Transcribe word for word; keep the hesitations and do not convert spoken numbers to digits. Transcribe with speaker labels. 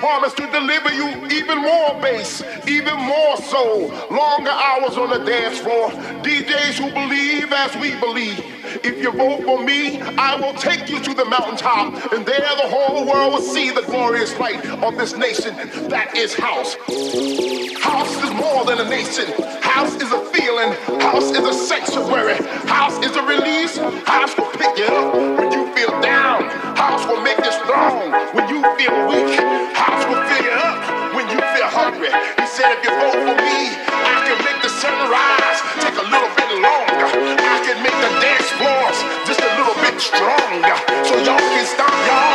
Speaker 1: promise to deliver you even more bass, even more soul, longer hours on the dance floor. D Js who believe as we believe. If you vote for me, I will take you to the mountaintop, and there the whole world will see the glorious light of this nation. That is house. House is more than a nation. House is a feeling. House is a sanctuary. House is a release. House will pick you up when you feel down. House will make you strong when you feel weak. House will fill you up when you feel hungry. He said, if you vote for me, I can make the sunrise take a little bit longer. I can make the dance floors just a little bit stronger. So y'all can stop y'all